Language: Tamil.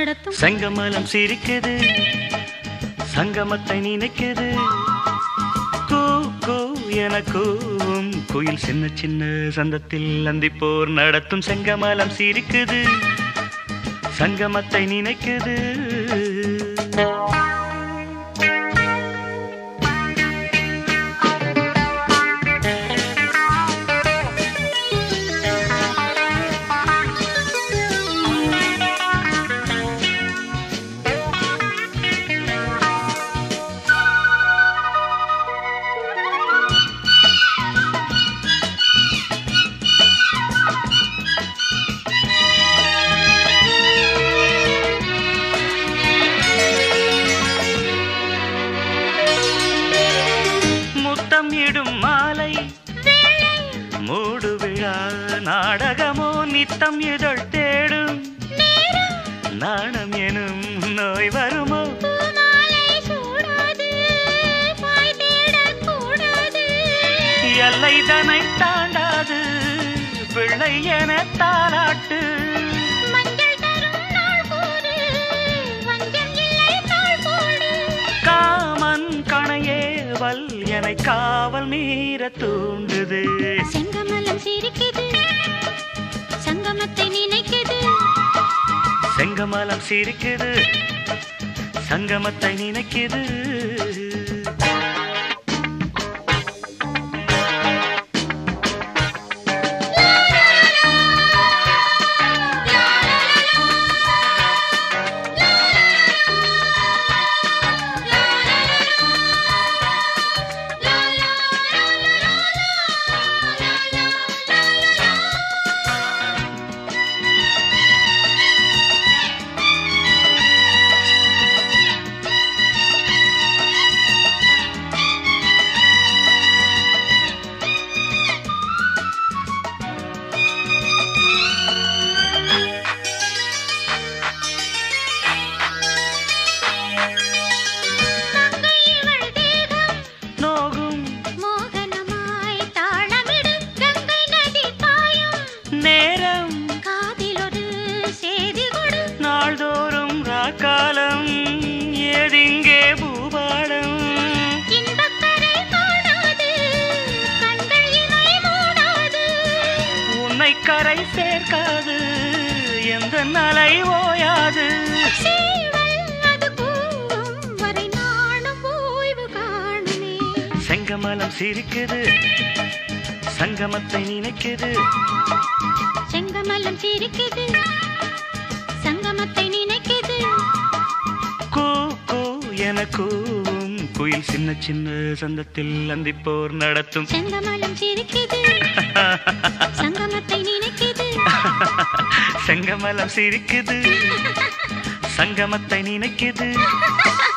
நடத்தும் செங்கமலம் சிரிக்குது, சங்கமத்தை நினைக்குது. கூ கூ என கூவும் குயில் சின்ன சின்ன சந்தத்தில் அந்திப்போர் நடத்தும். செங்கமலம் சிரிக்குது, சங்கமத்தை நினைக்குது. இடும் மாலை மூடு விழா நாடகமோ நித்தம் இதழ் தேடும். நாணம் எனும் நோய் வருமோ? எல்லை தனை தாண்டாது பிள்ளை என தாலாட்டு. காமன் கணையேவல் என்னை காவல் மீற தூண்டுது. செங்கமலம் சிரிக்குது, சங்கமத்தை நினைக்குது. செங்கமலம் சிரிக்குது, சங்கமத்தை நினைக்குது. காலம் ஏதிங்கே பூபாடம். இன்பக்கரை காணாது கண்கள் இமை மூடாது. உன்னை கரை சேர்க்காது எந்த நலை ஓயாது. அது கூவும் வரை நானும் ஓய்வு காணுமே. செங்கமலம் சிரிக்குது, சங்கமத்தை நினைக்குது. செங்கமலம் சிரிக்குது, சங்கமத்தை நினைக்குது. கூ கூ என கூவும் குயில் சின்ன சின்ன சந்தத்தில் அந்திப்போர் நடத்தும். செங்கமலம் சிரிக்குது, சங்கமத்தை நினைக்குது. செங்கமலம் சிரிக்குது, சங்கமத்தை நினைக்குது.